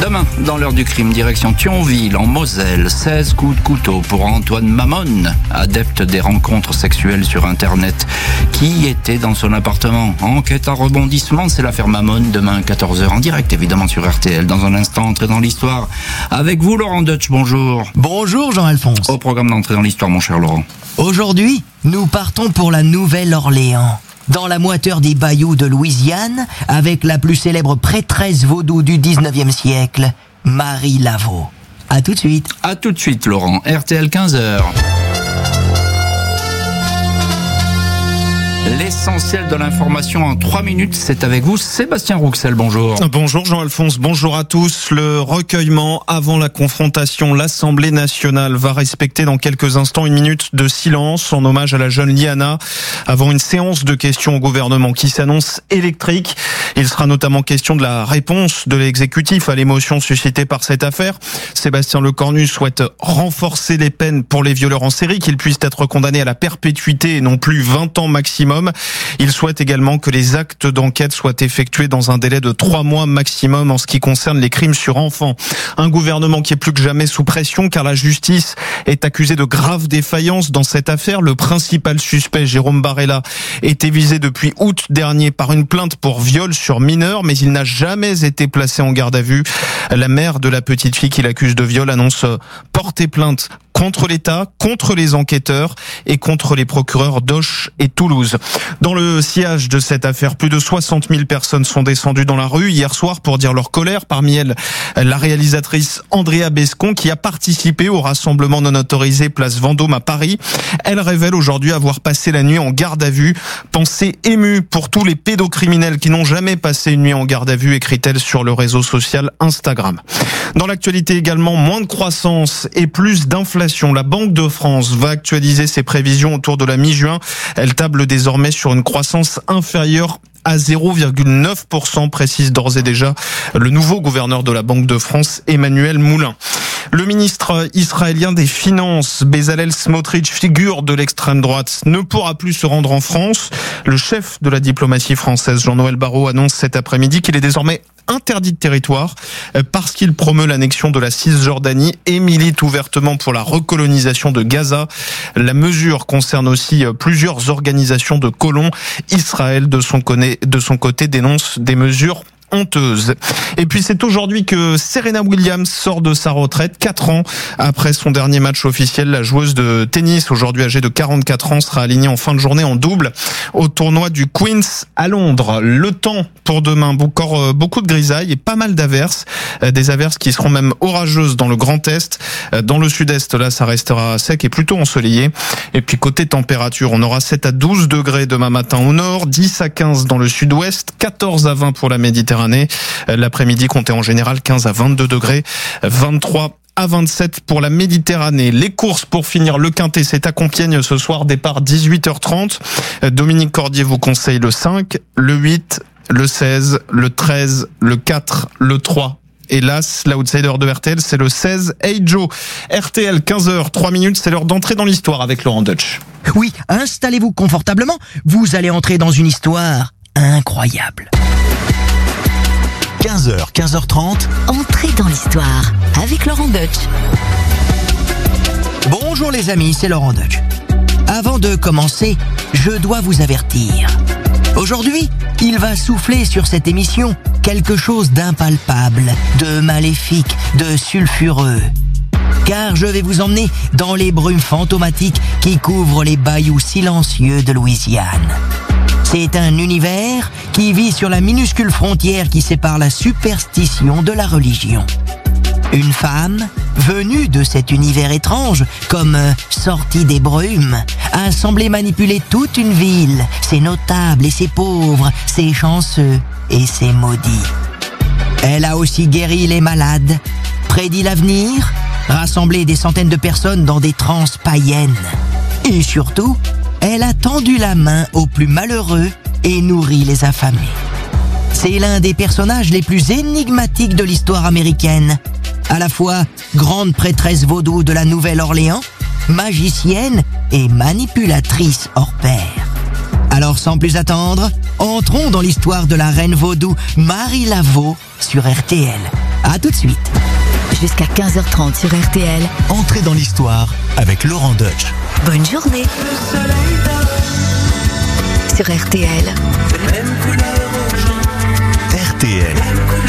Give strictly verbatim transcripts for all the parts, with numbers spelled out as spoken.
Demain, dans l'heure du crime, direction Thionville, en Moselle, seize coups de couteau pour Antoine Mamone, adepte des rencontres sexuelles sur Internet, qui était dans son appartement. Enquête à rebondissement, c'est l'affaire Mamone, demain quatorze heures, en direct évidemment sur R T L. Dans un instant, entrée dans l'histoire. Avec vous, Laurent Deutsch, bonjour. Bonjour Jean-Alphonse. Au programme d'entrée dans l'histoire, mon cher Laurent. Aujourd'hui, nous partons pour la Nouvelle-Orléans. Dans la moiteur des bayous de Louisiane, avec la plus célèbre prêtresse vaudou du dix-neuvième siècle, Marie Laveau. À tout de suite. À tout de suite, Laurent. R T L quinze heures. L'essentiel de l'information en trois minutes, c'est avec vous, Sébastien Rouxel, bonjour. Bonjour Jean-Alphonse, bonjour à tous. Le recueillement avant la confrontation, l'Assemblée nationale va respecter dans quelques instants une minute de silence en hommage à la jeune Liana avant une séance de questions au gouvernement qui s'annonce électrique. Il sera notamment question de la réponse de l'exécutif à l'émotion suscitée par cette affaire. Sébastien Lecornu souhaite renforcer les peines pour les violeurs en série, qu'ils puissent être condamnés à la perpétuité et non plus vingt ans maximum. Il souhaite également que les actes d'enquête soient effectués dans un délai de trois mois maximum en ce qui concerne les crimes sur enfants. Un gouvernement qui est plus que jamais sous pression car la justice est accusée de graves défaillances dans cette affaire. Le principal suspect, Jérôme Barella, était visé depuis août dernier par une plainte pour viol sur mineur, mais il n'a jamais été placé en garde à vue. La mère de la petite fille qu'il accuse de viol annonce porter plainte contre l'État, contre les enquêteurs et contre les procureurs d'Auch et Toulouse. Dans le sillage de cette affaire, plus de soixante mille personnes sont descendues dans la rue hier soir pour dire leur colère. Parmi elles, la réalisatrice Andrea Bescon qui a participé au rassemblement non autorisé place Vendôme à Paris. Elle révèle aujourd'hui avoir passé la nuit en garde à vue. Pensée émue pour tous les pédocriminels qui n'ont jamais passé une nuit en garde à vue, écrit-elle sur le réseau social Instagram. Dans l'actualité également, moins de croissance et plus d'inflation. La Banque de France va actualiser ses prévisions autour de la mi-juin. Elle table désormais sur une croissance inférieure à zéro virgule neuf pour cent, précise d'ores et déjà le nouveau gouverneur de la Banque de France, Emmanuel Moulin. Le ministre israélien des Finances, Bezalel Smotrich, figure de l'extrême droite, ne pourra plus se rendre en France. Le chef de la diplomatie française, Jean-Noël Barrot, annonce cet après-midi qu'il est désormais interdit de territoire parce qu'il promeut l'annexion de la Cisjordanie et milite ouvertement pour la recolonisation de Gaza. La mesure concerne aussi plusieurs organisations de colons. Israël, de son côté, de son côté dénonce des mesures honteuse. Et puis c'est aujourd'hui que Serena Williams sort de sa retraite, quatre ans après son dernier match officiel. La joueuse de tennis, aujourd'hui âgée de quarante-quatre ans, sera alignée en fin de journée en double au tournoi du Queen's à Londres. Le temps pour demain, encore beaucoup de grisailles et pas mal d'averses, des averses qui seront même orageuses dans le Grand Est. Dans le Sud-Est, là, ça restera sec et plutôt ensoleillé. Et puis côté température, on aura sept à douze degrés demain matin au nord, dix à quinze dans le Sud-Ouest, quatorze à vingt pour la Méditerranée. L'après-midi comptait en général quinze à vingt-deux degrés, vingt-trois à vingt-sept pour la Méditerranée. Les courses pour finir le Quintet, c'est à Compiègne ce soir, départ dix-huit heures trente. Dominique Cordier vous conseille le cinq, le huit, le seize, le treize, le quatre, le trois. Hélas, l'outsider de R T L, c'est le seize, Hey Joe. R T L, quinze heures, trois minutes, c'est l'heure d'entrer dans l'histoire avec Laurent Deutsch. Oui, installez-vous confortablement, vous allez entrer dans une histoire incroyable. quinze heures, quinze heures trente. Entrez dans l'histoire avec Laurent Deutsch. Bonjour les amis, c'est Laurent Deutsch. Avant de commencer, je dois vous avertir. Aujourd'hui, il va souffler sur cette émission quelque chose d'impalpable, de maléfique, de sulfureux. Car je vais vous emmener dans les brumes fantomatiques qui couvrent les bayous silencieux de Louisiane. C'est un univers qui vit sur la minuscule frontière qui sépare la superstition de la religion. Une femme, venue de cet univers étrange, comme sortie des brumes, a semblé manipuler toute une ville, ses notables et ses pauvres, ses chanceux et ses maudits. Elle a aussi guéri les malades, prédit l'avenir, rassemblé des centaines de personnes dans des transes païennes. Et surtout, elle a tendu la main aux plus malheureux et nourri les affamés. C'est l'un des personnages les plus énigmatiques de l'histoire américaine. À la fois grande prêtresse vaudou de la Nouvelle-Orléans, magicienne et manipulatrice hors pair. Alors sans plus attendre, entrons dans l'histoire de la reine vaudou Marie Laveau sur R T L. À tout de suite. Jusqu'à quinze heures trente sur R T L. Entrez dans l'histoire avec Laurent Deutsch. Bonne journée. Sur R T L. R T L.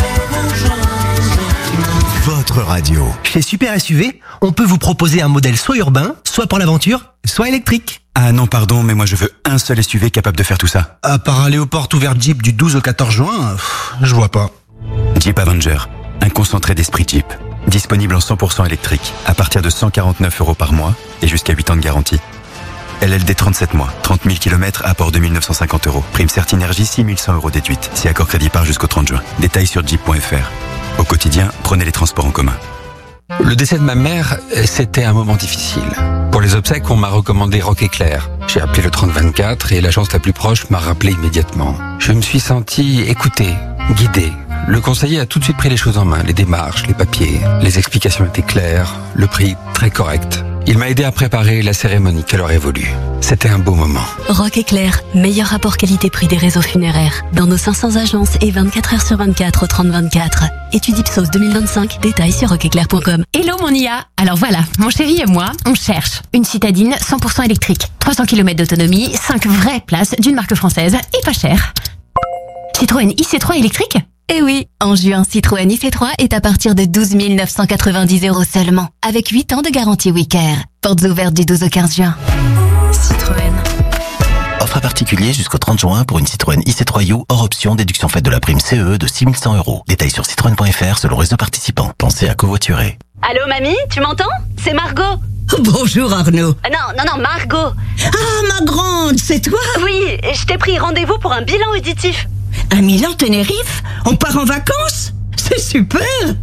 Votre radio. Chez Super S U V, on peut vous proposer un modèle soit urbain, soit pour l'aventure, soit électrique. Ah non, pardon, mais moi je veux un seul S U V capable de faire tout ça. À part aller aux portes ouvertes Jeep du douze au quatorze juin, pff, je vois pas. Jeep Avenger, un concentré d'esprit Jeep. Disponible en cent pour cent électrique, à partir de cent quarante-neuf euros par mois et jusqu'à huit ans de garantie. L L D trente-sept mois, trente mille kilomètres, apport deux mille neuf cent cinquante euros. Prime Certinergie, six mille cent euros déduite. Si accord crédit part jusqu'au trente juin. Détails sur jeep point f r. Au quotidien, prenez les transports en commun. Le décès de ma mère, c'était un moment difficile. Pour les obsèques, on m'a recommandé Rock Éclair. J'ai appelé le trente vingt-quatre et l'agence la plus proche m'a rappelé immédiatement. Je me suis senti écouté, guidé. Le conseiller a tout de suite pris les choses en main, les démarches, les papiers. Les explications étaient claires, le prix très correct. Il m'a aidé à préparer la cérémonie qu'elle aurait voulu. C'était un beau moment. Rock Éclair, meilleur rapport qualité-prix des réseaux funéraires. Dans nos cinq cents agences et vingt-quatre heures sur vingt-quatre au trente vingt-quatre. Étude Ipsos deux mille vingt-cinq, détails sur rock éclair point com. Hello mon I A. Alors voilà, mon chéri et moi, on cherche une citadine cent pour cent électrique. trois cents kilomètres d'autonomie, cinq vraies places d'une marque française et pas cher. Citroën I C trois électrique ? Eh oui, en juin, Citroën I C trois est à partir de douze mille neuf cent quatre-vingt-dix euros seulement, avec huit ans de garantie WeCare. Portes ouvertes du douze au quinze juin. Citroën. Offre à particulier jusqu'au trente juin pour une Citroën I C trois U hors option, déduction faite de la prime C E E de six mille cent euros. Détails sur citroën point f r selon réseau participant. Pensez à covoiturer. Allô mamie, tu m'entends? C'est Margot. Bonjour Arnaud. Euh, non, non, non, Margot. Ah, ma grande, c'est toi? Oui, je t'ai pris rendez-vous pour un bilan auditif. Un Milan Tenerife? On part en vacances? C'est super!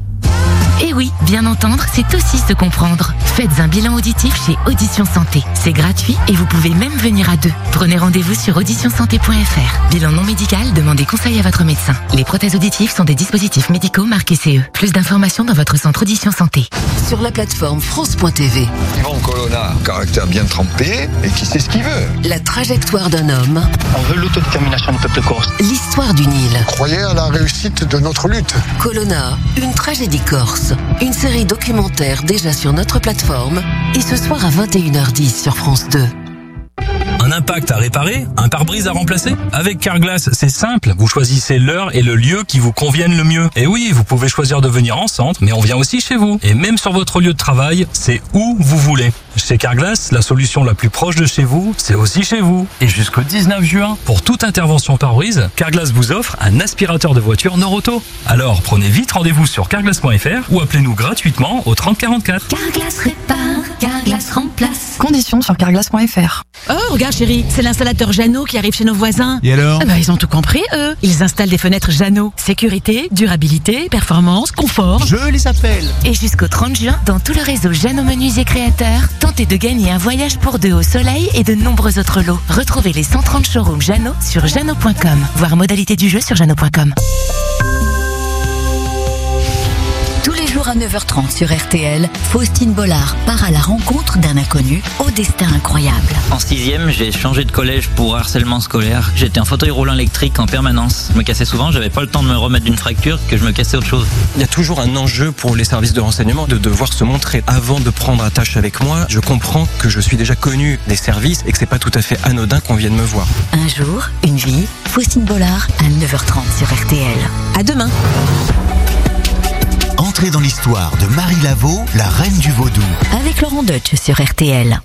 Eh oui, bien entendre, c'est aussi se comprendre. Faites un bilan auditif chez Audition Santé. C'est gratuit et vous pouvez même venir à deux. Prenez rendez-vous sur audition santé point f r. Bilan non médical, demandez conseil à votre médecin. Les prothèses auditives sont des dispositifs médicaux marqués C E. Plus d'informations dans votre centre Audition Santé. Sur la plateforme France point t v. Yvan Colonna, caractère bien trempé et qui sait ce qu'il veut. La trajectoire d'un homme. On veut l'autodétermination du peuple corse. L'histoire du Nil. Croyez à la réussite de notre lutte. Colonna, une tragédie corse. Une série documentaire déjà sur notre plateforme et ce soir à vingt et une heures dix sur France deux. Un impact à réparer? Un pare-brise à remplacer? Avec Carglass, c'est simple. Vous choisissez l'heure et le lieu qui vous conviennent le mieux. Et oui, vous pouvez choisir de venir en centre, mais on vient aussi chez vous. Et même sur votre lieu de travail, c'est où vous voulez. Chez Carglass, la solution la plus proche de chez vous, c'est aussi chez vous. Et jusqu'au dix-neuf juin, pour toute intervention pare-brise, Carglass vous offre un aspirateur de voiture Noroto. Alors, prenez vite rendez-vous sur carglass point f r ou appelez-nous gratuitement au trente quarante-quatre. Carglass répare, Carglass remplace. Conditions sur carglass point f r. Oh, regarde chérie, c'est l'installateur Jeannot qui arrive chez nos voisins. Et alors? Ah bah, ils ont tout compris, eux. Ils installent des fenêtres Jeannot. Sécurité, durabilité, performance, confort. Je les appelle. Et jusqu'au trente juin, dans tout le réseau Jeannot Menuisier Créateurs, tentez de gagner un voyage pour deux au soleil et de nombreux autres lots. Retrouvez les cent trente showrooms Jeannot sur jeannot point com. Voir modalité du jeu sur jeannot point com. Tous les jours à neuf heures trente sur R T L, Faustine Bollard part à la rencontre d'un inconnu au destin incroyable. En sixième, j'ai changé de collège pour harcèlement scolaire. J'étais en fauteuil roulant électrique en permanence. Je me cassais souvent, j'avais pas le temps de me remettre d'une fracture que je me cassais autre chose. Il y a toujours un enjeu pour les services de renseignement de devoir se montrer avant de prendre attache avec moi. Je comprends que je suis déjà connu des services et que c'est pas tout à fait anodin qu'on vienne me voir. Un jour, une vie, Faustine Bollard à neuf heures trente sur R T L. À demain. Entrez dans l'histoire de Marie Laveau, la reine du vaudou. Avec Laurent Deutsch sur R T L.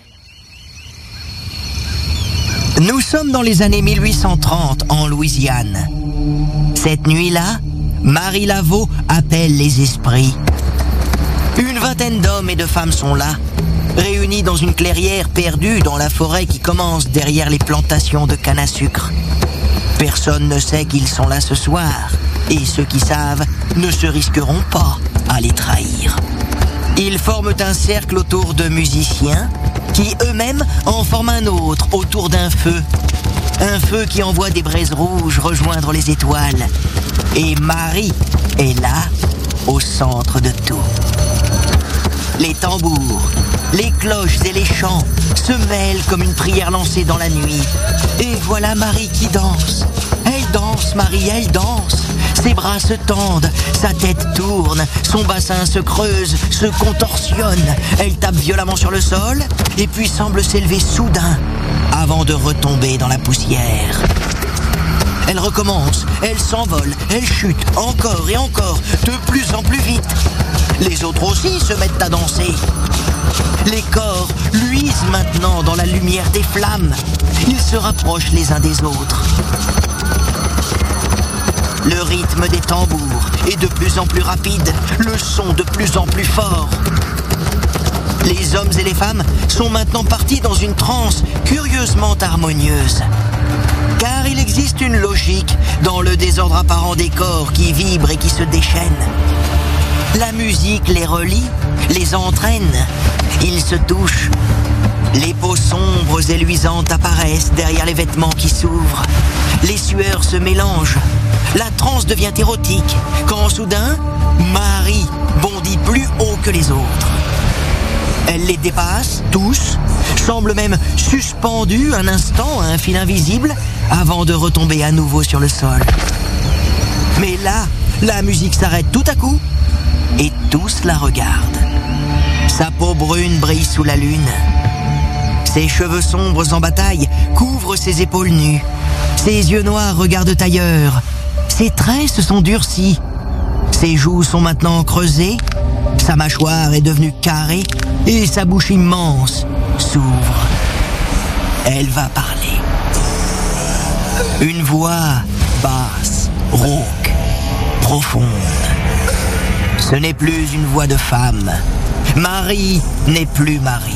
Nous sommes dans les années mille huit cent trente en Louisiane. Cette nuit-là, Marie Laveau appelle les esprits. Une vingtaine d'hommes et de femmes sont là, réunis dans une clairière perdue dans la forêt qui commence derrière les plantations de canne à sucre. Personne ne sait qu'ils sont là ce soir, et ceux qui savent ne se risqueront pas à les trahir. Ils forment un cercle autour de musiciens, qui eux-mêmes en forment un autre autour d'un feu. Un feu qui envoie des braises rouges rejoindre les étoiles. Et Marie est là, au centre de tout. Les tambours, les cloches et les chants se mêlent comme une prière lancée dans la nuit. Et voilà Marie qui danse. Elle danse, Marie, elle danse. Ses bras se tendent, sa tête tourne, son bassin se creuse, se contorsionne. Elle tape violemment sur le sol et puis semble s'élever soudain avant de retomber dans la poussière. Elle recommence, elle s'envole, elle chute encore et encore, de plus en plus vite. Les autres aussi se mettent à danser. Les corps luisent maintenant dans la lumière des flammes. Ils se rapprochent les uns des autres. Le rythme des tambours est de plus en plus rapide, le son de plus en plus fort. Les hommes et les femmes sont maintenant partis dans une transe curieusement harmonieuse. Car il existe une logique dans le désordre apparent des corps qui vibrent et qui se déchaînent. La musique les relie, les entraîne, ils se touchent. Les peaux sombres et luisantes apparaissent derrière les vêtements qui s'ouvrent. Les sueurs se mélangent. La transe devient érotique quand soudain, Marie bondit plus haut que les autres. Elle les dépasse tous, semble même suspendue un instant à un fil invisible avant de retomber à nouveau sur le sol. Mais là, la musique s'arrête tout à coup et tous la regardent. Sa peau brune brille sous la lune. Ses cheveux sombres en bataille couvrent ses épaules nues. Ses yeux noirs regardent ailleurs. Ses traits se sont durcis. Ses joues sont maintenant creusées. Sa mâchoire est devenue carrée et sa bouche immense s'ouvre. Elle va parler. Une voix basse, rauque, profonde. Ce n'est plus une voix de femme. Marie n'est plus Marie.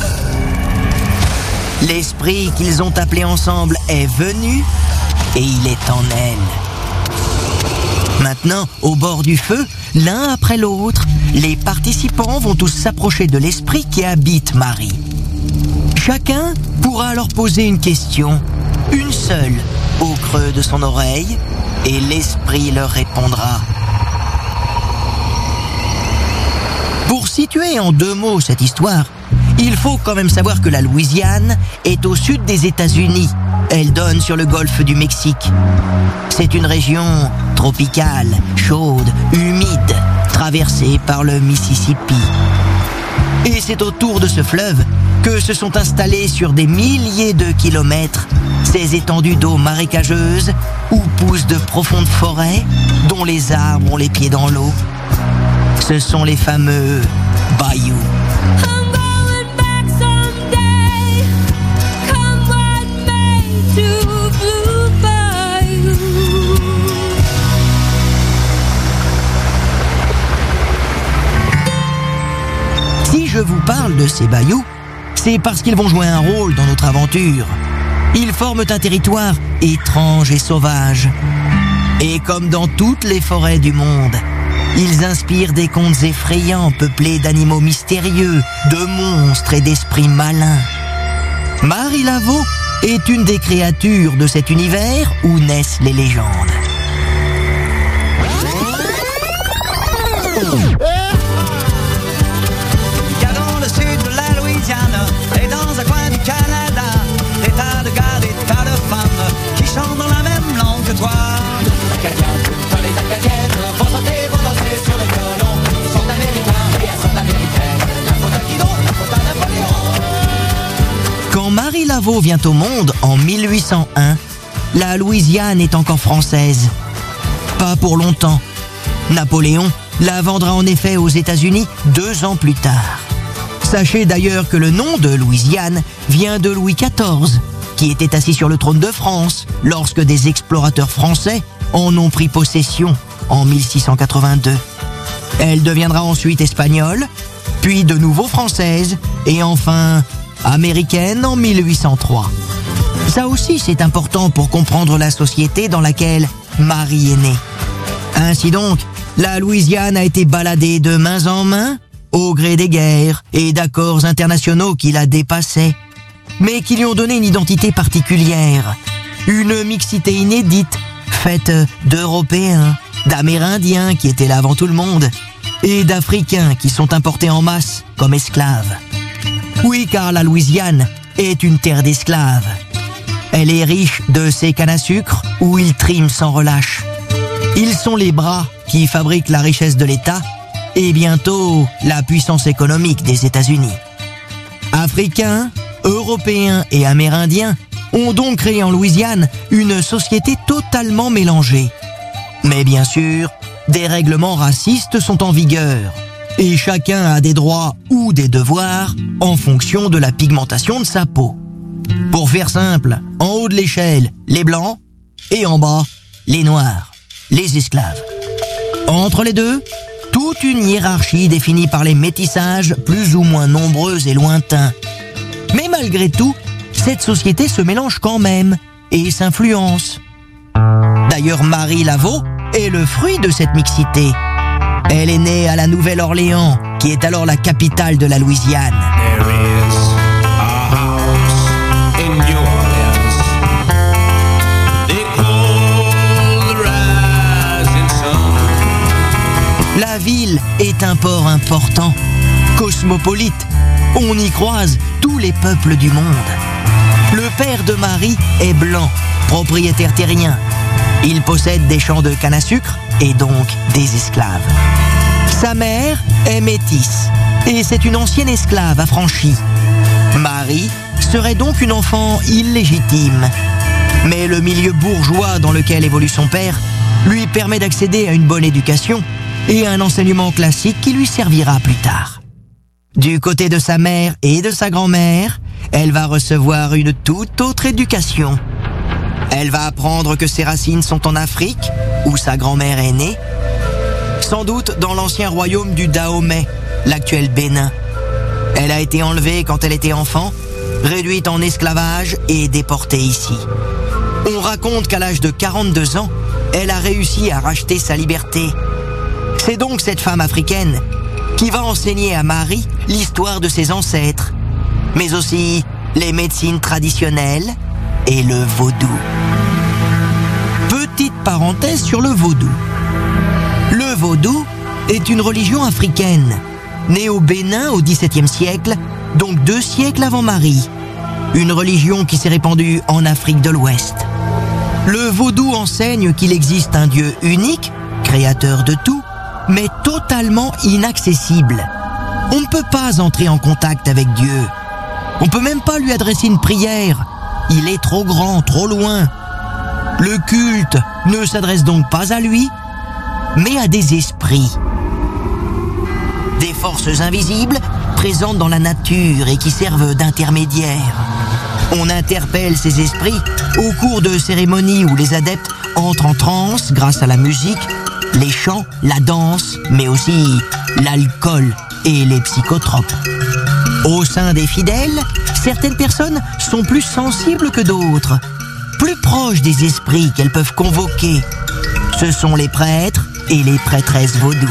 L'esprit qu'ils ont appelé ensemble est venu et il est en elle. Maintenant, au bord du feu, l'un après l'autre, les participants vont tous s'approcher de l'esprit qui habite Marie. Chacun pourra alors poser une question, une seule, au creux de son oreille, et l'esprit leur répondra. Pour situer en deux mots cette histoire, il faut quand même savoir que la Louisiane est au sud des États-Unis. Elle donne sur le golfe du Mexique. C'est une région tropicale, chaude, humide, traversée par le Mississippi. Et c'est autour de ce fleuve que se sont installés sur des milliers de kilomètres ces étendues d'eau marécageuse où poussent de profondes forêts dont les arbres ont les pieds dans l'eau. Ce sont les fameux bayous. Si je vous parle de ces bayous, c'est parce qu'ils vont jouer un rôle dans notre aventure. Ils forment un territoire étrange et sauvage. Et comme dans toutes les forêts du monde, ils inspirent des contes effrayants peuplés d'animaux mystérieux, de monstres et d'esprits malins. Marie Laveau est une des créatures de cet univers où naissent les légendes. Dans le sud de la Louisiane et dans un coin du Canada, des tas de gars, des tas de femmes qui chantent dans la même langue que toi. Acadiens, toutes les Acadiennes vont chanter, vont danser sur le violon. Ils sont américains et elles sont américaines. La faute à Guidon, la faute à Napoléon. Quand Marie Laveau vient au monde en mille huit cent un, la Louisiane est encore française. Pas pour longtemps. Napoléon la vendra en effet aux États-Unis deux ans plus tard. Sachez d'ailleurs que le nom de Louisiane vient de Louis quatorze, qui était assis sur le trône de France lorsque des explorateurs français en ont pris possession en mille six cent quatre-vingt-deux. Elle deviendra ensuite espagnole, puis de nouveau française, et enfin américaine en mille huit cent trois. Ça aussi, c'est important pour comprendre la société dans laquelle Marie est née. Ainsi donc, la Louisiane a été baladée de main en main au gré des guerres et d'accords internationaux qui la dépassaient, mais qui lui ont donné une identité particulière, une mixité inédite, faite d'Européens, d'Amérindiens qui étaient là avant tout le monde, et d'Africains qui sont importés en masse comme esclaves. Oui, car la Louisiane est une terre d'esclaves. Elle est riche de ses cannes à sucre, où ils triment sans relâche. Ils sont les bras qui fabriquent la richesse de l'État et bientôt la puissance économique des États-Unis. Africains, Européens et Amérindiens ont donc créé en Louisiane une société totalement mélangée. Mais bien sûr, des règlements racistes sont en vigueur et chacun a des droits ou des devoirs en fonction de la pigmentation de sa peau. Pour faire simple, en haut de l'échelle, les blancs et en bas, les noirs, les esclaves. Entre les deux, toute une hiérarchie définie par les métissages plus ou moins nombreux et lointains. Mais malgré tout, cette société se mélange quand même et s'influence. D'ailleurs, Marie Laveau est le fruit de cette mixité. Elle est née à la Nouvelle-Orléans, qui est alors la capitale de la Louisiane. La ville est un port important, cosmopolite. On y croise tous les peuples du monde. Le père de Marie est blanc, propriétaire terrien. Il possède des champs de canne à sucre et donc des esclaves. Sa mère est métisse et c'est une ancienne esclave affranchie. Marie serait donc une enfant illégitime. Mais le milieu bourgeois dans lequel évolue son père lui permet d'accéder à une bonne éducation et à un enseignement classique qui lui servira plus tard. Du côté de sa mère et de sa grand-mère, elle va recevoir une toute autre éducation. Elle va apprendre que ses racines sont en Afrique, où sa grand-mère est née, sans doute dans l'ancien royaume du Dahomey, l'actuel Bénin. Elle a été enlevée quand elle était enfant, réduite en esclavage et déportée ici. On raconte qu'à l'âge de quarante-deux ans, elle a réussi à racheter sa liberté. C'est donc cette femme africaine qui va enseigner à Marie l'histoire de ses ancêtres, mais aussi les médecines traditionnelles et le vaudou. Petite parenthèse sur le vaudou. Le vaudou est une religion africaine, née au Bénin au dix-septième siècle, donc deux siècles avant Marie. Une religion qui s'est répandue en Afrique de l'Ouest. Le vaudou enseigne qu'il existe un Dieu unique, créateur de tout, mais totalement inaccessible. On ne peut pas entrer en contact avec Dieu. On ne peut même pas lui adresser une prière. Il est trop grand, trop loin. Le culte ne s'adresse donc pas à lui, mais à des esprits. Des forces invisibles présentes dans la nature et qui servent d'intermédiaires. On interpelle ces esprits au cours de cérémonies où les adeptes entrent en transe grâce à la musique, les chants, la danse, mais aussi l'alcool et les psychotropes. Au sein des fidèles, certaines personnes sont plus sensibles que d'autres, plus proches des esprits qu'elles peuvent convoquer. Ce sont les prêtres et les prêtresses vaudou.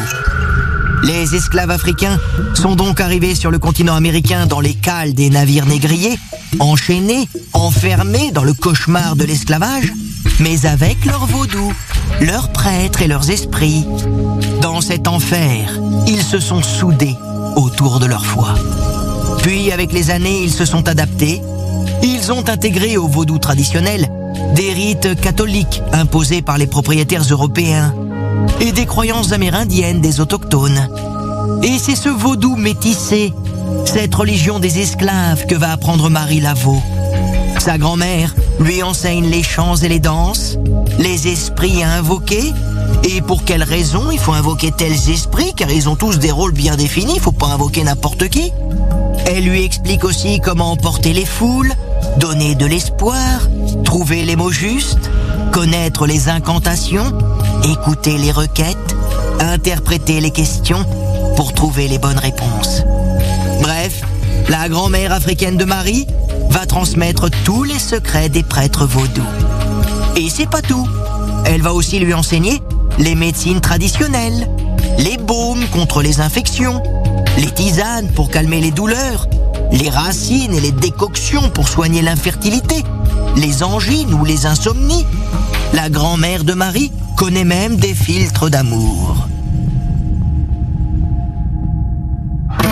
Les esclaves africains sont donc arrivés sur le continent américain dans les cales des navires négriers, enchaînés, enfermés dans le cauchemar de l'esclavage, mais avec leur vaudou, leurs prêtres et leurs esprits. Dans cet enfer, ils se sont soudés autour de leur foi. Puis, avec les années, ils se sont adaptés. Ils ont intégré au vaudou traditionnel des rites catholiques imposés par les propriétaires européens et des croyances amérindiennes des autochtones. Et c'est ce vaudou métissé, cette religion des esclaves que va apprendre Marie Laveau. Sa grand-mère lui enseigne les chants et les danses, les esprits à invoquer, et pour quelles raisons il faut invoquer tels esprits, car ils ont tous des rôles bien définis, il faut pas invoquer n'importe qui. Elle lui explique aussi comment emporter les foules, donner de l'espoir, trouver les mots justes, connaître les incantations, écouter les requêtes, interpréter les questions pour trouver les bonnes réponses. Bref, la grand-mère africaine de Marie va transmettre tous les secrets des prêtres vaudous. Et c'est pas tout. Elle va aussi lui enseigner les médecines traditionnelles, les baumes contre les infections, les tisanes pour calmer les douleurs, les racines et les décoctions pour soigner l'infertilité, les angines ou les insomnies. La grand-mère de Marie connaît même des filtres d'amour.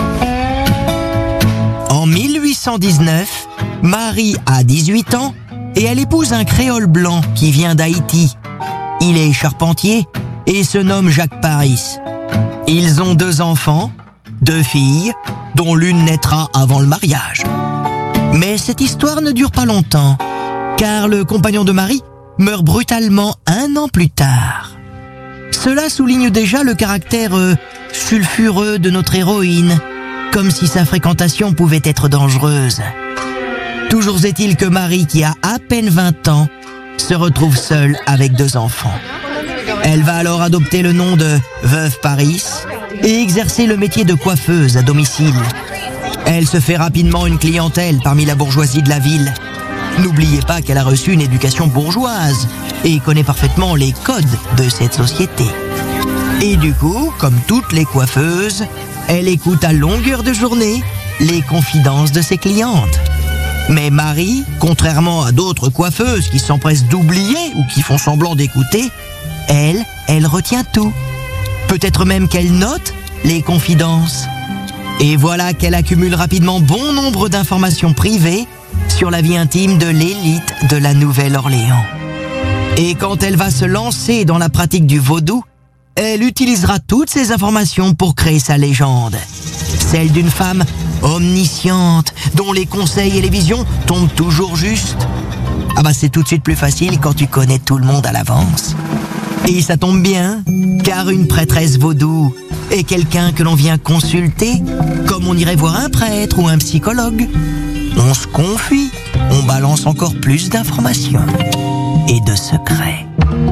En mille huit cent dix-neuf, Marie a dix-huit ans et elle épouse un créole blanc qui vient d'Haïti. Il est charpentier et se nomme Jacques Paris. Ils ont deux enfants, deux filles, dont l'une naîtra avant le mariage. Mais cette histoire ne dure pas longtemps, car le compagnon de Marie meurt brutalement un an plus tard. Cela souligne déjà le caractère euh, sulfureux de notre héroïne, comme si sa fréquentation pouvait être dangereuse. Toujours est-il que Marie, qui a à peine vingt ans, se retrouve seule avec deux enfants. Elle va alors adopter le nom de Veuve Paris et exercer le métier de coiffeuse à domicile. Elle se fait rapidement une clientèle parmi la bourgeoisie de la ville. N'oubliez pas qu'elle a reçu une éducation bourgeoise et connaît parfaitement les codes de cette société. Et du coup, comme toutes les coiffeuses, elle écoute à longueur de journée les confidences de ses clientes. Mais Marie, contrairement à d'autres coiffeuses qui s'empressent d'oublier ou qui font semblant d'écouter, elle, elle retient tout. Peut-être même qu'elle note les confidences. Et voilà qu'elle accumule rapidement bon nombre d'informations privées sur la vie intime de l'élite de la Nouvelle-Orléans. Et quand elle va se lancer dans la pratique du vaudou, elle utilisera toutes ces informations pour créer sa légende. Celle d'une femme omnisciente, dont les conseils et les visions tombent toujours juste. Ah bah c'est tout de suite plus facile quand tu connais tout le monde à l'avance. Et ça tombe bien, car une prêtresse vaudou est quelqu'un que l'on vient consulter, comme on irait voir un prêtre ou un psychologue. On se confie, on balance encore plus d'informations et de secrets.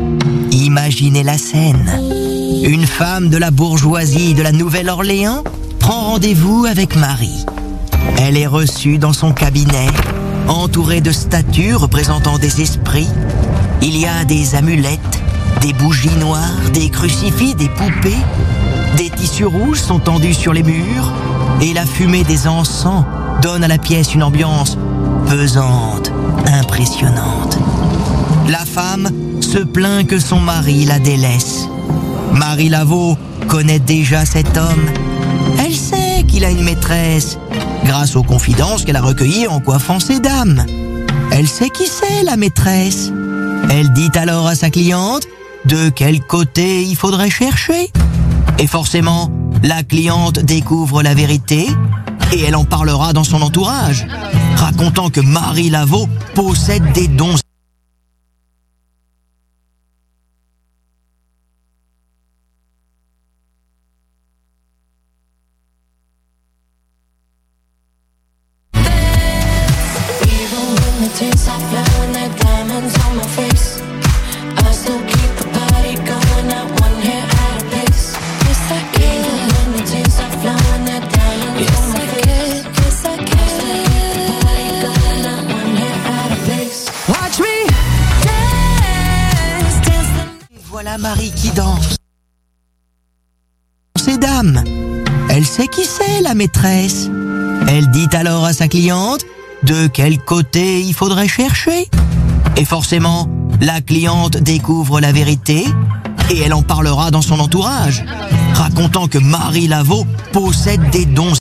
Imaginez la scène. Une femme de la bourgeoisie de la Nouvelle-Orléans prend rendez-vous avec Marie. Elle est reçue dans son cabinet, entourée de statues représentant des esprits. Il y a des amulettes, des bougies noires, des crucifix, des poupées. Des tissus rouges sont tendus sur les murs et la fumée des encens donne à la pièce une ambiance pesante, impressionnante. La femme se plaint que son mari la délaisse. Marie Laveau connaît déjà cet homme. Elle sait qu'il a une maîtresse, grâce aux confidences qu'elle a recueillies en coiffant ses dames. Elle sait qui c'est, la maîtresse. Elle dit alors à sa cliente de quel côté il faudrait chercher. Et forcément, la cliente découvre la vérité et elle en parlera dans son entourage, racontant que Marie Laveau possède des dons. Voilà Marie qui danse. Ces dames. Elle sait qui c'est, la maîtresse. Elle dit alors à sa cliente de quel côté il faudrait chercher. Et forcément, la cliente découvre la vérité et elle en parlera dans son entourage, racontant que Marie Laveau possède des dons.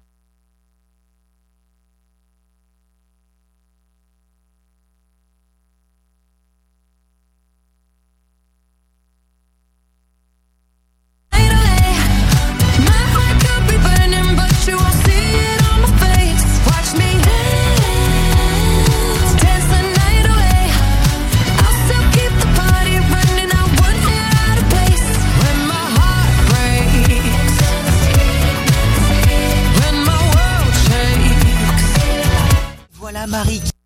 Marie qui...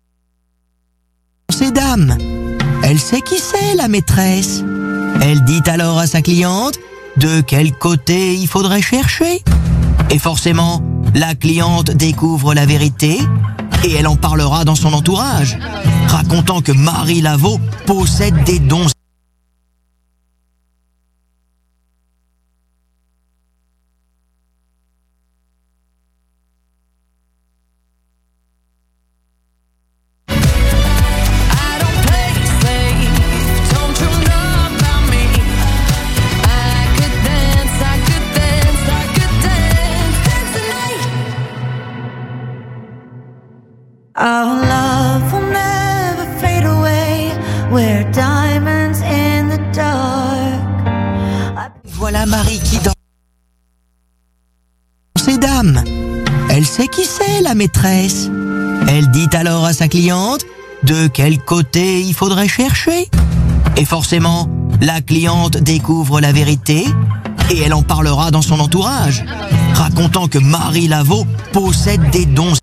Ces dames. Elle sait qui c'est, la maîtresse. Elle dit alors à sa cliente de quel côté il faudrait chercher. Et forcément, la cliente découvre la vérité et elle en parlera dans son entourage, racontant que Marie Laveau possède des dons. Our love will never fade. Voilà Marie qui danse. Ces dames. Elle sait qui c'est, la maîtresse. Elle dit alors à sa cliente de quel côté il faudrait chercher. Et forcément, la cliente découvre la vérité et elle en parlera dans son entourage, racontant que Marie Laveau possède des dons.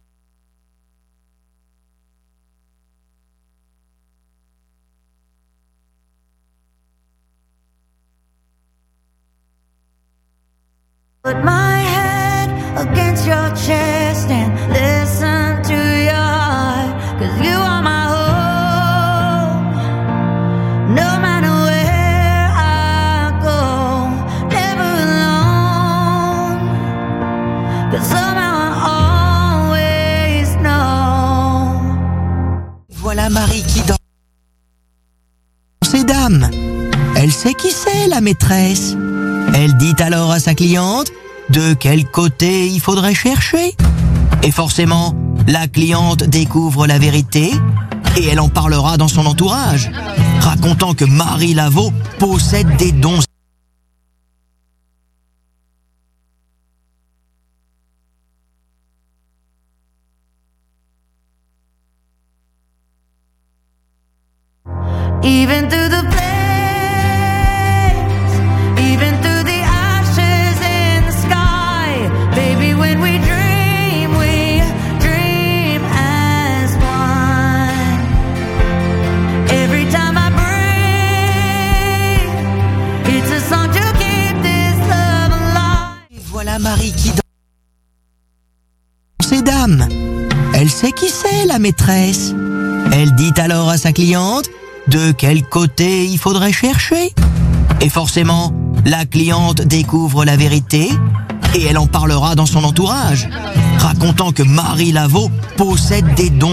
Put my head against your chest and listen to your heart, 'cause you are my home. No matter where I go, never alone, 'cause somehow I always know. Voilà Marie qui danse. Ces dames. Elle sait qui c'est, la maîtresse. Elle dit alors à sa cliente de quel côté il faudrait chercher. Et forcément, la cliente découvre la vérité et elle en parlera dans son entourage, racontant que Marie Laveau possède des dons. Even through the flames, even through the ashes in the sky, baby, when we dream, we dream as one. Every time I breathe, it's a song to keep this love alive. Voilà Marie qui danse. Ces dames. Elle sait qui c'est, la maîtresse. Elle dit alors à sa cliente de quel côté il faudrait chercher. Et forcément, la cliente découvre la vérité et elle en parlera dans son entourage, racontant que Marie Laveau possède des dons.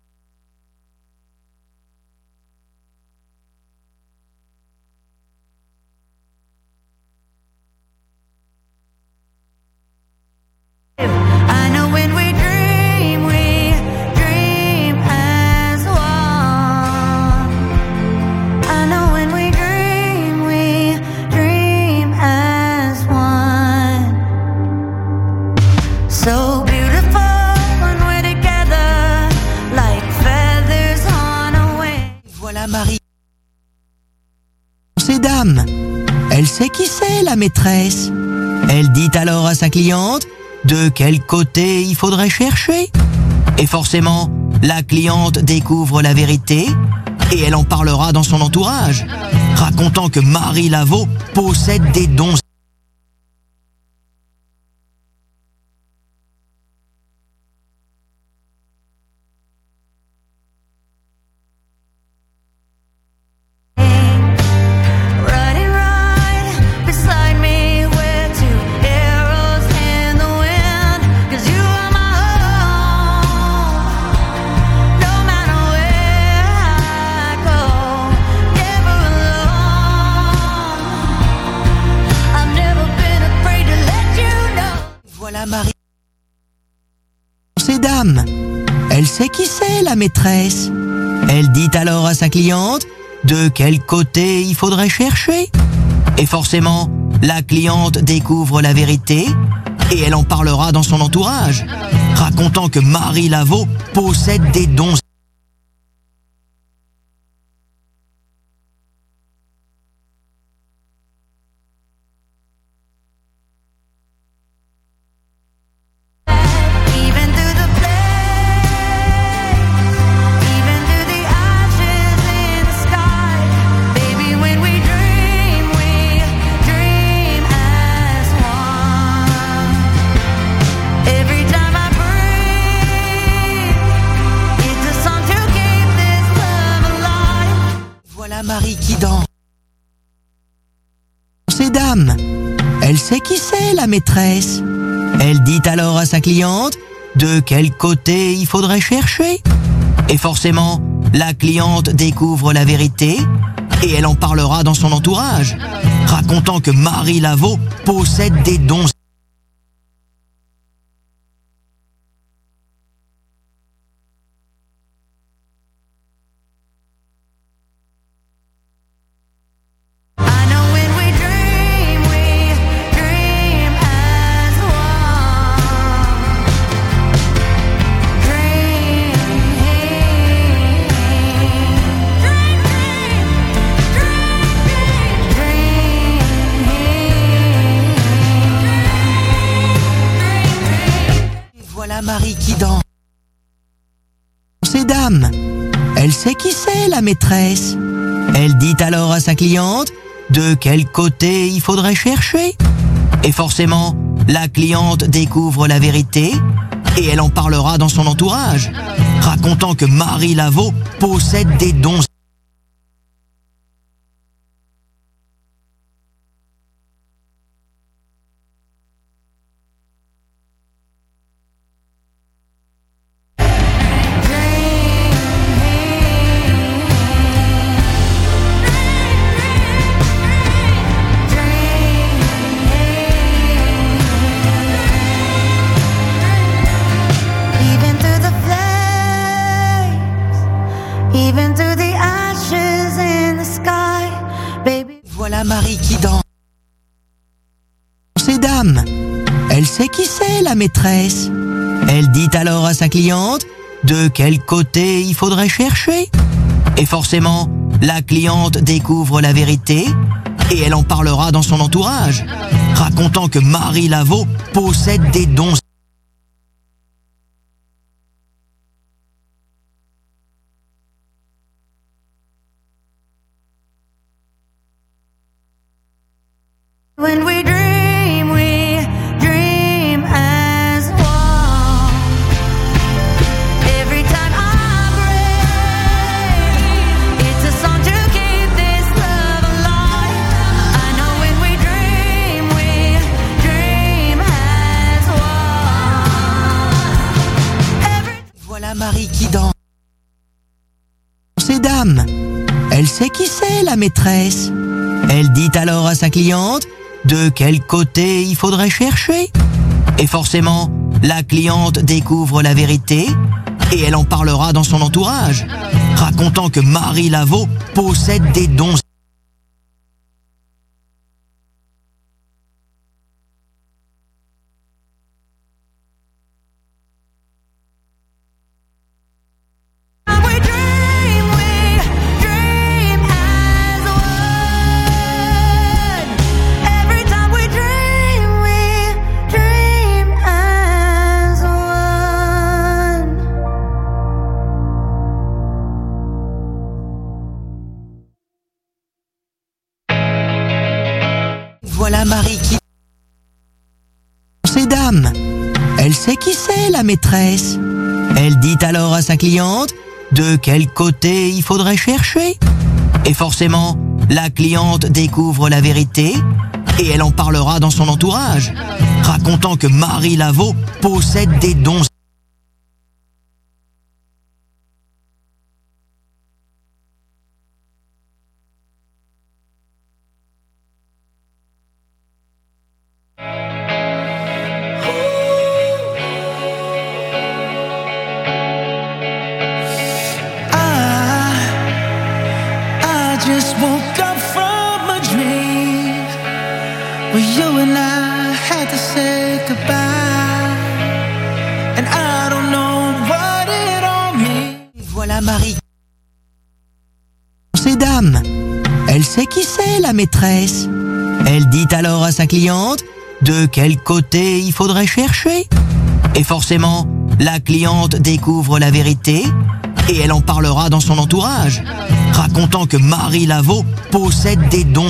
I know when we dream, we dream as one. I know when we dream, we dream as one. So beautiful when we're together, like feathers on a wing. Voilà Marie. Ces dames. Elle sait qui c'est, la maîtresse. Elle dit alors à sa cliente de quel côté il faudrait chercher. Et forcément, la cliente découvre la vérité et elle en parlera dans son entourage, racontant que Marie Laveau possède des dons. Riding right beside me, we're two arrows in the wind, 'cause you are my home. No matter where I go, never alone. I've never been afraid to let you know. Voilà Marie. Ces dames. Elle sait qui c'est, la maîtresse. Elle dit alors à sa cliente de quel côté il faudrait chercher. Et forcément, la cliente découvre la vérité et elle en parlera dans son entourage, racontant que Marie Laveau possède des dons. Even through the flames, even through the ashes in the sky, baby, when we dream, we dream as one. Every time I breathe, it's a song to keep this love alive. Voilà Marie qui danse. Ces dames. Elle sait qui c'est, la maîtresse. Elle dit alors à sa cliente de quel côté il faudrait chercher. Et forcément, la cliente découvre la vérité et elle en parlera dans son entourage, racontant que Marie Laveau possède des dons. I know when we dream, mari qui danse. Ces dames, elle sait qui c'est la maîtresse. Elle dit alors à sa cliente de quel côté il faudrait chercher. Et forcément, la cliente découvre la vérité et elle en parlera dans son entourage, racontant que Marie Laveau possède des dons. Even through the flames, even through the ashes in the sky, baby. Voilà Marie qui danse. Ces dames, elle sait qui c'est la maîtresse. Elle dit alors à sa cliente de quel côté il faudrait chercher. Et forcément, la cliente découvre la vérité et elle en parlera dans son entourage, racontant que Marie Laveau possède des dons. When we dream, we dream as one. Every time I break, it's a song to keep this love alive. I know when we dream, we dream as one. Every Voilà Marie qui danse. Ces dames, elle sait qui c'est la maîtresse. Elle dit alors à sa cliente de quel côté il faudrait chercher. Et forcément, la cliente découvre la vérité et elle en parlera dans son entourage, racontant que Marie Laveau possède des dons. we dream, we dream as one. Every time we dream, we dream as one. Voilà Marie qui... Ces dames, elle sait qui c'est la maîtresse. Elle dit alors à sa cliente de quel côté il faudrait chercher. Et forcément, la cliente découvre la vérité et elle en parlera dans son entourage, racontant que Marie Laveau possède des dons. I just woke up from a dream where you and I had to say goodbye, and I don't know what it all means. Voilà Marie. Ces dames, elle sait qui c'est la maîtresse. Elle dit alors à sa cliente de quel côté il faudrait chercher. Et forcément, la cliente découvre la vérité et elle en parlera dans son entourage, racontant que Marie Laveau possède des dons.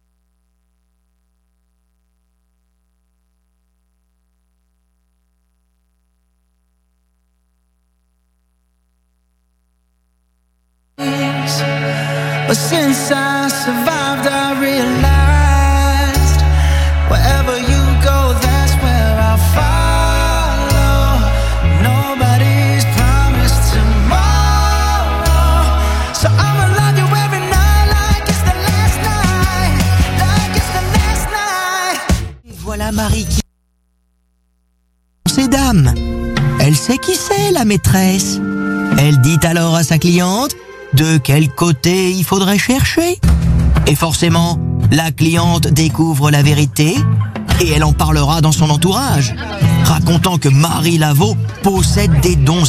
But since I survived, I realized wherever you go, that's where I'll follow. Nobody's promised tomorrow, so I'ma love you every night like it's the last night, like it's the last night. Voilà Marie qui... Ces dames, elle sait qui c'est la maîtresse. Elle dit alors à sa cliente de quel côté il faudrait chercher. Et forcément, la cliente découvre la vérité et elle en parlera dans son entourage, racontant que Marie Laveau possède des dons.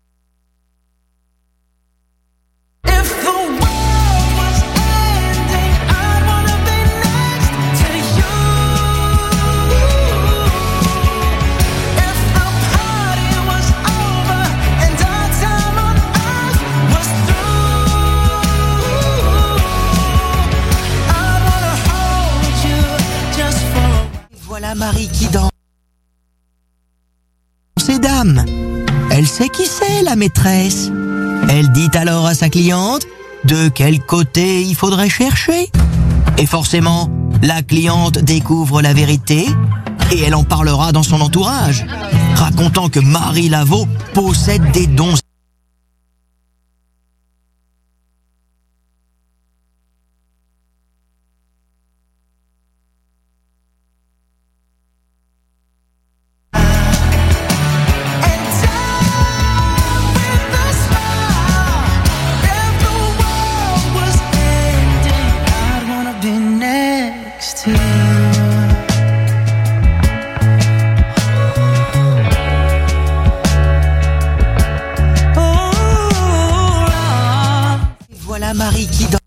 If the world was ending Marie qui danse et dames. Elle sait qui c'est, la maîtresse. Elle dit alors à sa cliente de quel côté il faudrait chercher. Et forcément, la cliente découvre la vérité et elle en parlera dans son entourage, racontant que Marie Laveau possède des dons. Marie qui danse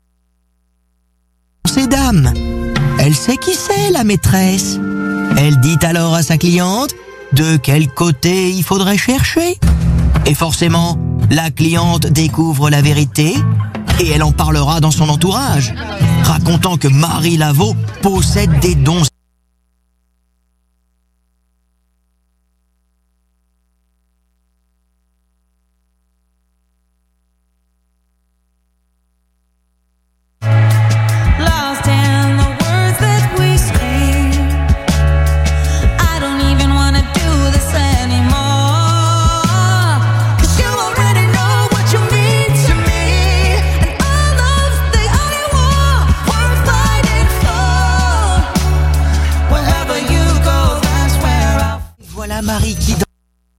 et dames. Elle sait qui c'est, la maîtresse. Elle dit alors à sa cliente de quel côté il faudrait chercher. Et forcément, la cliente découvre la vérité et elle en parlera dans son entourage, racontant que Marie Laveau possède des dons. Marie qui danse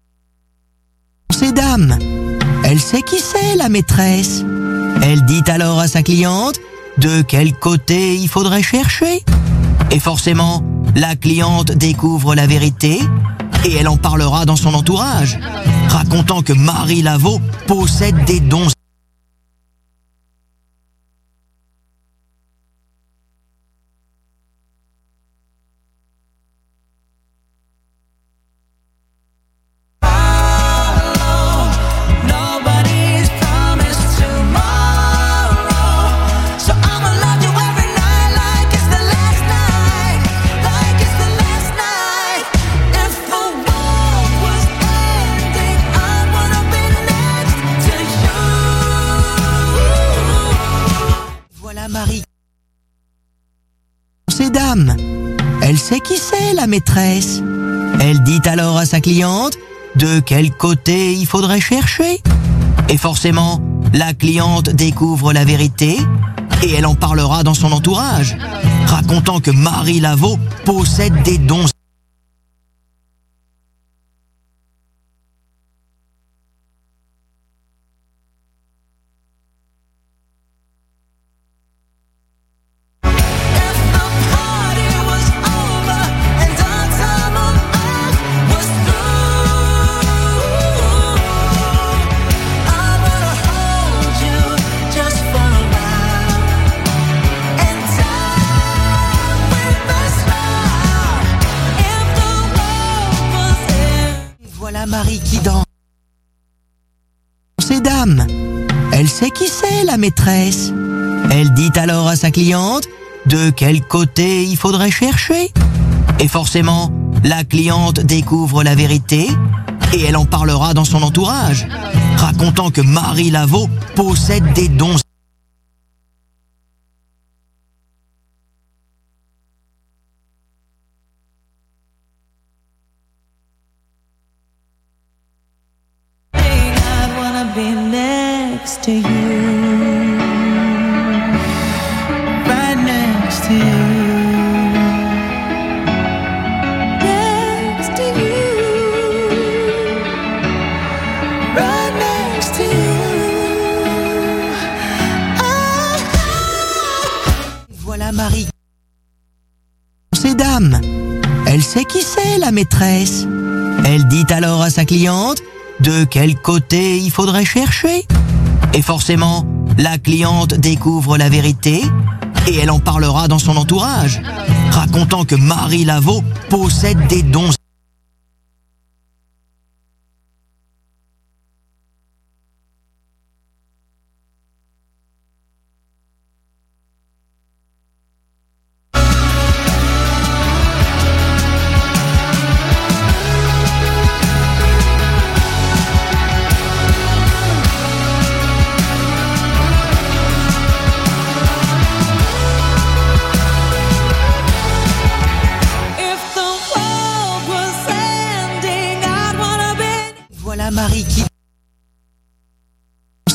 et dames. Elle sait qui c'est, la maîtresse. Elle dit alors à sa cliente de quel côté il faudrait chercher. Et forcément, la cliente découvre la vérité et elle en parlera dans son entourage, racontant que Marie Laveau possède des dons. Marie et dames. Elle sait qui c'est, la maîtresse. Elle dit alors à sa cliente de quel côté il faudrait chercher. Et forcément, la cliente découvre la vérité et elle en parlera dans son entourage, racontant que Marie Laveau possède des dons. Marie qui danse et dames. Elle sait qui c'est, la maîtresse. Elle dit alors à sa cliente de quel côté il faudrait chercher. Et forcément, la cliente découvre la vérité et elle en parlera dans son entourage, racontant que Marie Laveau possède des dons. Be next to you, right next to you, next to you, right next to you. Ah, ah. Voilà Marie et dames. Elle sait qui c'est, la maîtresse. Elle dit alors à sa cliente de quel côté il faudrait chercher. Et forcément, la cliente découvre la vérité et elle en parlera dans son entourage, racontant que Marie Laveau possède des dons.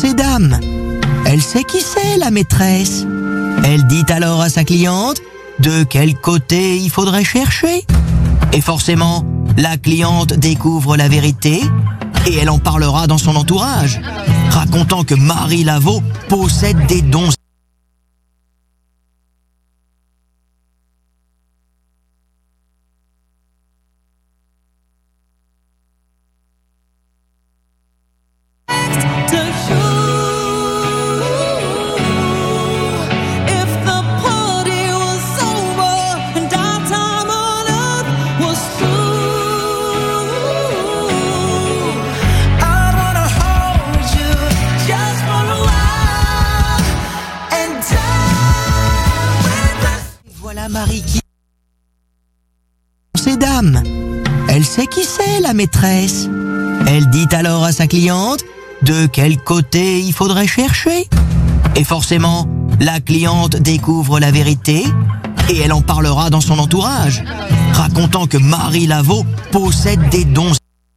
Ces dames, elle sait qui c'est la maîtresse. Elle dit alors à sa cliente de quel côté il faudrait chercher. Et forcément, la cliente découvre la vérité et elle en parlera dans son entourage, racontant que Marie Laveau possède des dons. Marie qui... Ces dames, elle sait qui c'est la maîtresse. Elle dit alors à sa cliente de quel côté il faudrait chercher. Et forcément, la cliente découvre la vérité et elle en parlera dans son entourage, racontant que Marie Laveau possède des dons.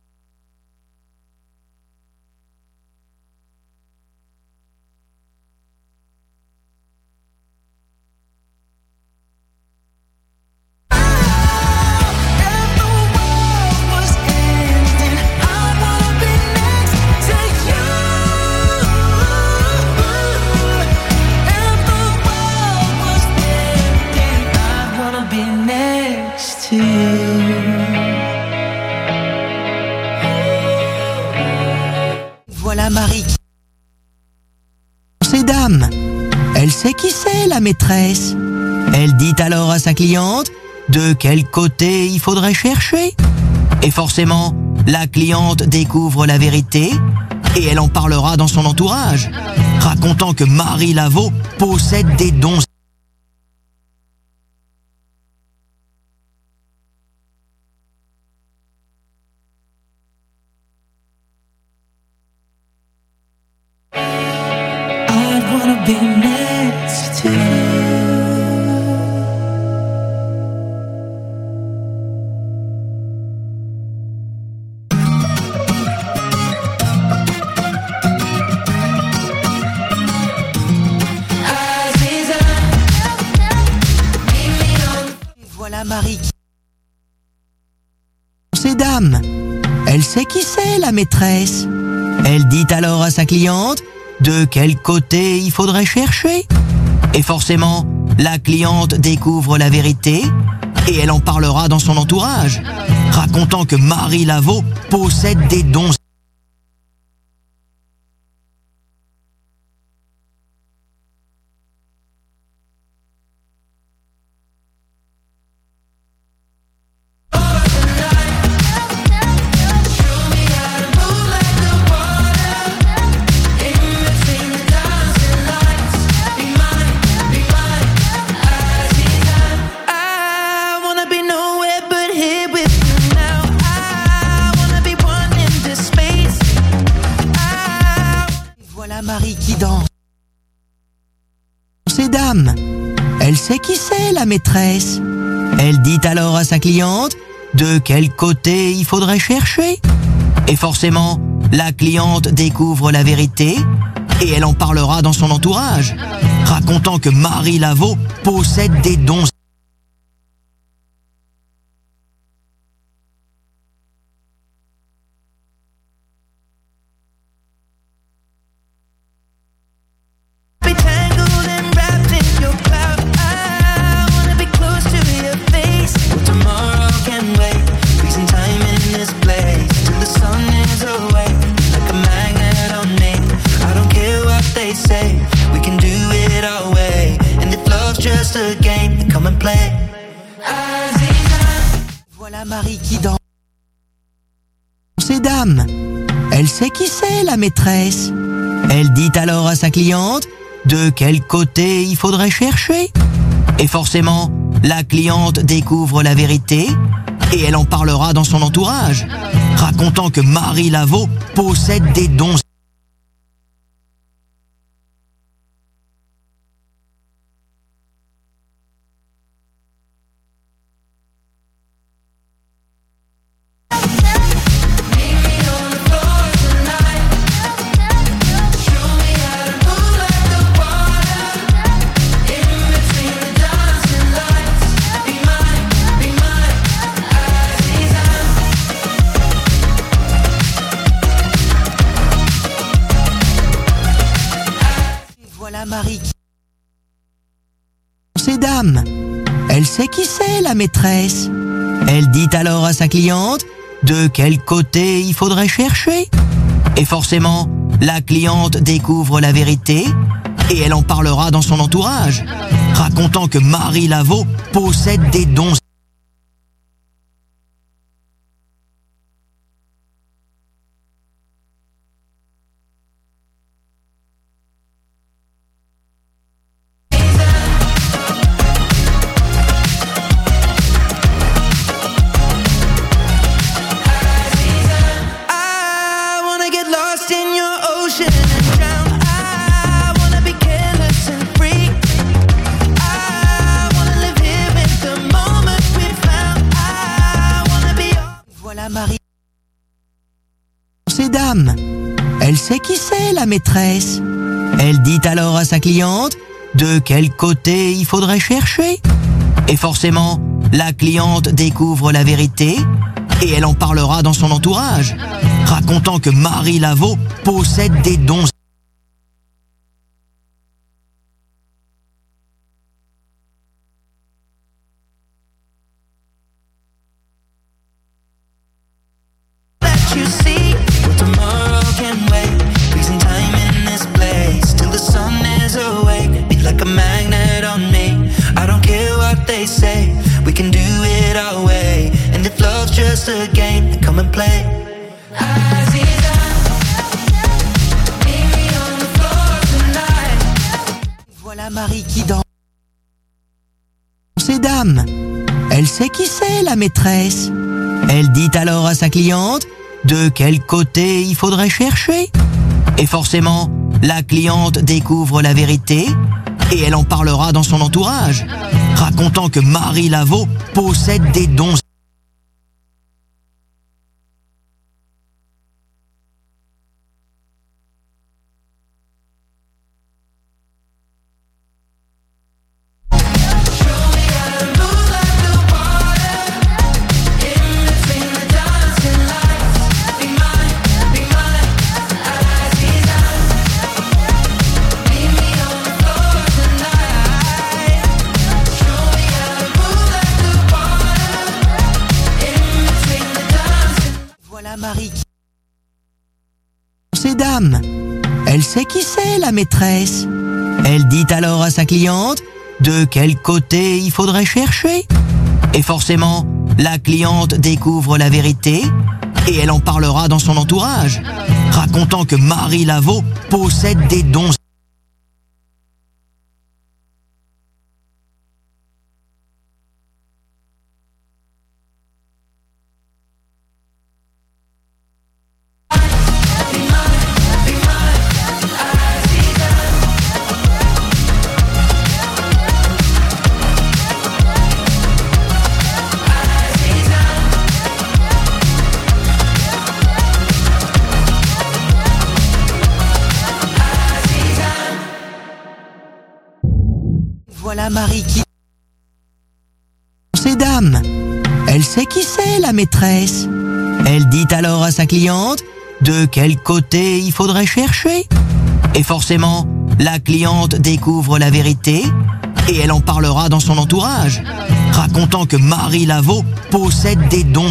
Voilà Marie qui... Ces dames, elle sait qui c'est la maîtresse. Elle dit alors à sa cliente de quel côté il faudrait chercher. Et forcément, la cliente découvre la vérité et elle en parlera dans son entourage, racontant que Marie Laveau possède des dons. Be next to you. Voilà Marie qui... Ces dames, elle sait qui c'est la maîtresse. Elle dit alors à sa cliente de quel côté il faudrait chercher. Et forcément, la cliente découvre la vérité et elle en parlera dans son entourage, racontant que Marie Laveau possède des dons. Marie qui danse. Ces dames, elle sait qui c'est la maîtresse. Elle dit alors à sa cliente de quel côté il faudrait chercher. Et forcément, la cliente découvre la vérité et elle en parlera dans son entourage, racontant que Marie Laveau possède des dons. Voilà Marie qui danse. Ces dames, elle sait qui c'est la maîtresse. Elle dit alors à sa cliente de quel côté il faudrait chercher. Et forcément, la cliente découvre la vérité et elle en parlera dans son entourage, racontant que Marie Laveau possède des dons. Show me Marie qui... Ces dames. Elle sait qui c'est, la maîtresse. Elle dit alors à sa cliente de quel côté il faudrait chercher. Et forcément, la cliente découvre la vérité et elle en parlera dans son entourage, racontant que Marie Laveau possède des dons. Marie. Ces dames. Elle sait qui c'est, la maîtresse. Elle dit alors à sa cliente de quel côté il faudrait chercher. Et forcément, la cliente découvre la vérité et elle en parlera dans son entourage, racontant que Marie Laveau possède des dons. You see what tomorrow can wait. Freezing time in this place till the sun is awake. Be like a magnet on me. I don't care what they say. We can do it our way. And if love's just a game, then come and play. Voilà Marie qui danse. Ces dames. Elle sait qui c'est, la maîtresse. Elle dit alors à sa cliente de quel côté il faudrait chercher. Et forcément, la cliente découvre la vérité et elle en parlera dans son entourage, racontant que Marie Laveau possède des dons. Marie qui... Ces dames. Elle sait qui c'est, la maîtresse. Elle dit alors à sa cliente de quel côté il faudrait chercher. Et forcément, la cliente découvre la vérité et elle en parlera dans son entourage, racontant que Marie Laveau possède des dons. Voilà Marie qui... Ces dames. Elle sait qui c'est, la maîtresse. Elle dit alors à sa cliente de quel côté il faudrait chercher. Et forcément, la cliente découvre la vérité et elle en parlera dans son entourage, racontant que Marie Laveau possède des dons.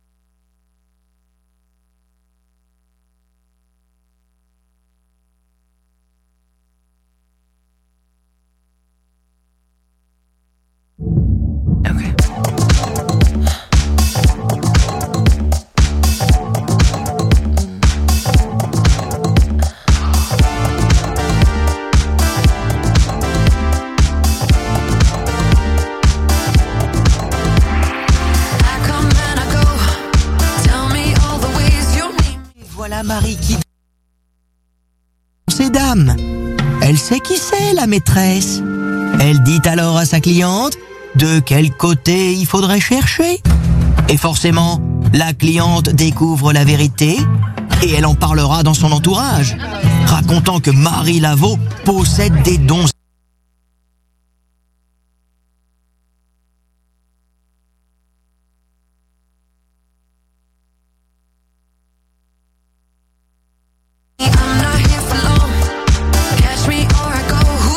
Voilà Marie qui... Ces dames. Elle sait qui c'est, la maîtresse. Elle dit alors à sa cliente de quel côté il faudrait chercher. Et forcément, la cliente découvre la vérité et elle en parlera dans son entourage, racontant que Marie Laveau possède des dons. I'm not here for long. Catch me or I go. Who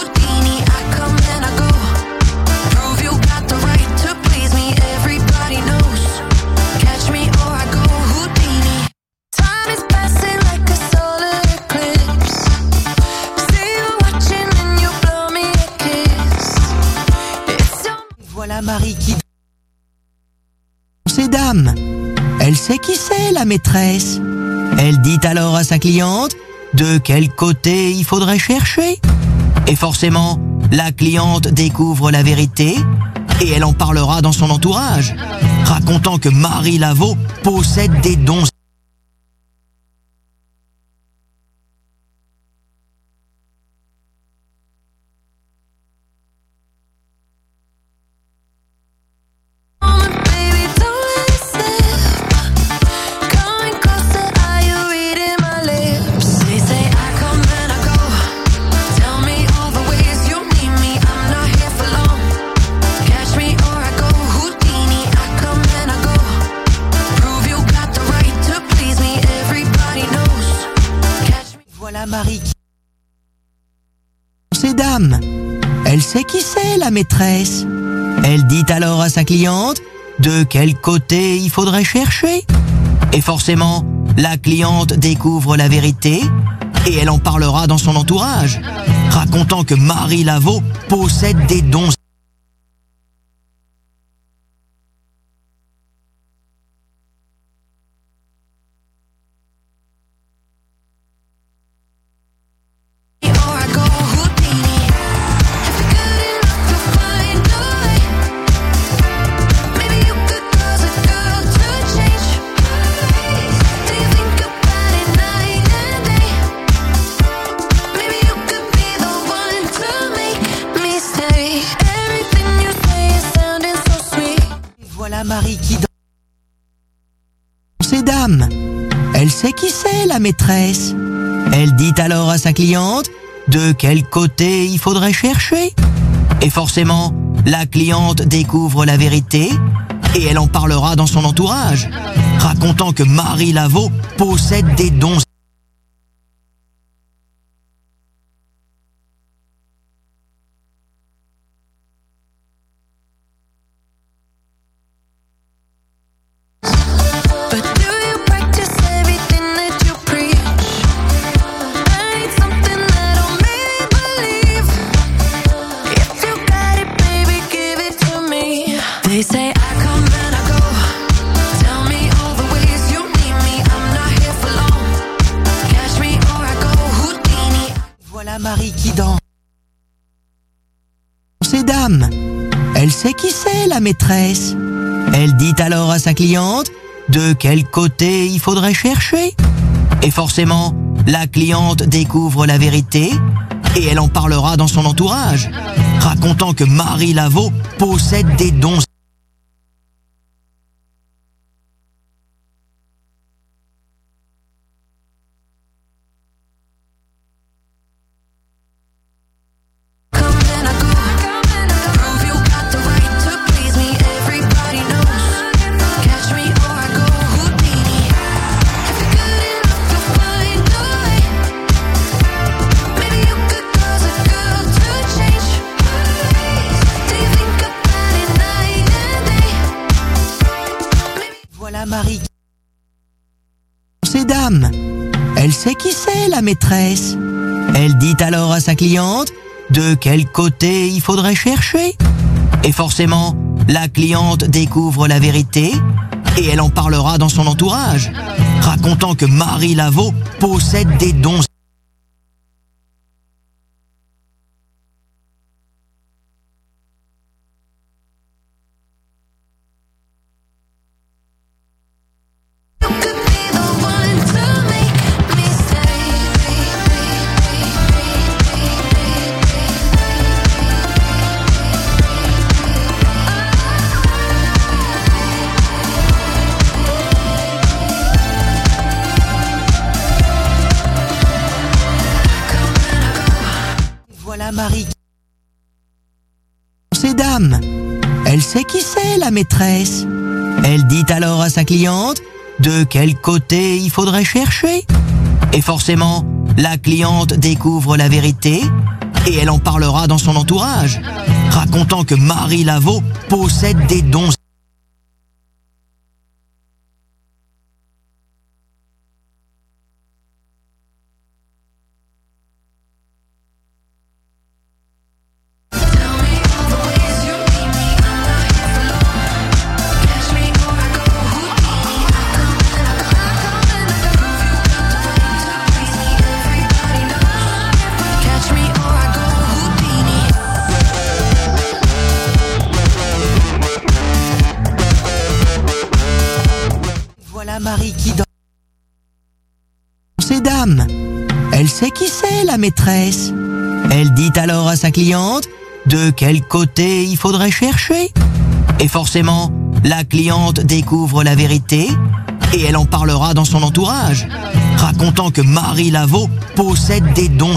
sait qui c'est, la maîtresse. Elle dit alors à sa cliente de quel côté il faudrait chercher. Et forcément, la cliente découvre la vérité et elle en parlera dans son entourage, racontant que Marie Laveau possède des dons. Marie qui... Ces dames. Elle sait qui c'est, la maîtresse. Elle dit alors à sa cliente de quel côté il faudrait chercher. Et forcément, la cliente découvre la vérité et elle en parlera dans son entourage, racontant que Marie Laveau possède des dons. Marie qui danse. Ces dames. Elle sait qui c'est, la maîtresse. Elle dit alors à sa cliente de quel côté il faudrait chercher. Et forcément, la cliente découvre la vérité et elle en parlera dans son entourage, racontant que Marie Laveau possède des dons. Marie qui danse. Ces dames. Elle sait qui c'est, la maîtresse. Elle dit alors à sa cliente de quel côté il faudrait chercher. Et forcément, la cliente découvre la vérité et elle en parlera dans son entourage, racontant que Marie Laveau possède des dons. Marie. Ces dames. Elle sait qui c'est, la maîtresse. Elle dit alors à sa cliente de quel côté il faudrait chercher. Et forcément, la cliente découvre la vérité et elle en parlera dans son entourage, racontant que Marie Laveau possède des dons. Marie. Ces dames. Elle sait qui c'est, la maîtresse. Elle dit alors à sa cliente de quel côté il faudrait chercher. Et forcément, la cliente découvre la vérité et elle en parlera dans son entourage, racontant que Marie Laveau possède des dons. dames. Elle sait qui c'est, la maîtresse. Elle dit alors à sa cliente de quel côté il faudrait chercher. Et forcément, la cliente découvre la vérité et elle en parlera dans son entourage, racontant que Marie Laveau possède des dons.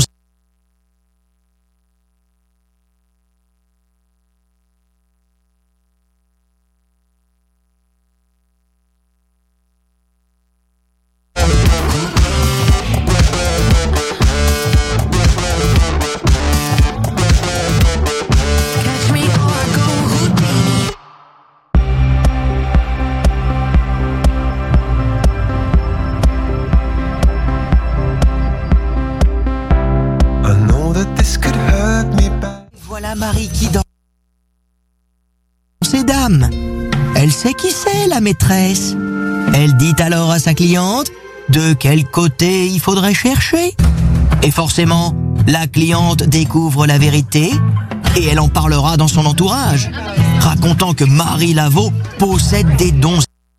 Voilà Marie qui danse. Ces dames. Elle sait qui c'est, la maîtresse. Elle dit alors à sa cliente de quel côté il faudrait chercher. Et forcément, la cliente découvre la vérité et elle en parlera dans son entourage, racontant que Marie Laveau possède des dons.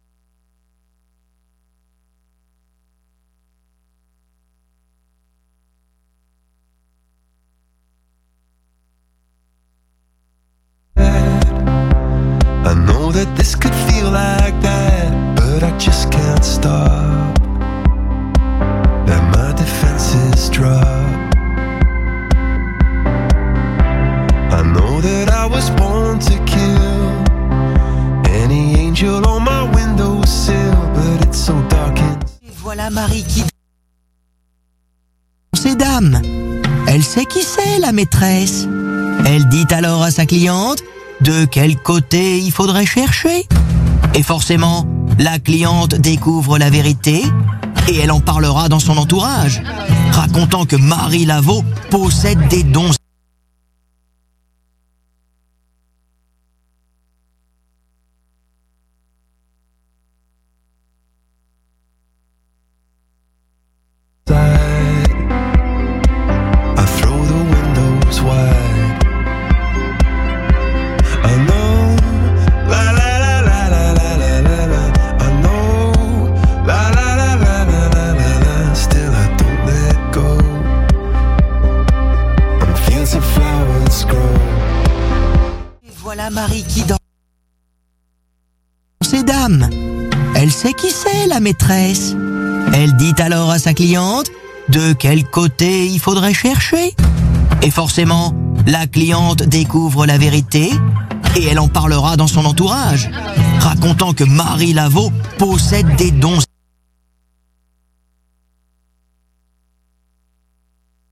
I know that this could feel like that, but I just can't stop. That my defenses drop. I know that I was born to kill any angel on my windowsill, but it's so dark and... Voilà Marie qui danse. Ces dames. Elle sait qui c'est, la maîtresse. Elle dit alors à sa cliente de quel côté il faudrait chercher. Et forcément, la cliente découvre la vérité et elle en parlera dans son entourage, racontant que Marie Laveau possède des dons. I throw the windows wide. I know, la la la la la la la la la. I know, la la la la la la la la. Still I don't let go. And fields of flowers grow. Voilà Marie qui danse. Ces dames. Elle sait qui c'est, la maîtresse. Elle dit alors à sa cliente de quel côté il faudrait chercher. Et forcément, la cliente découvre la vérité et elle en parlera dans son entourage, racontant que Marie Laveau possède des dons.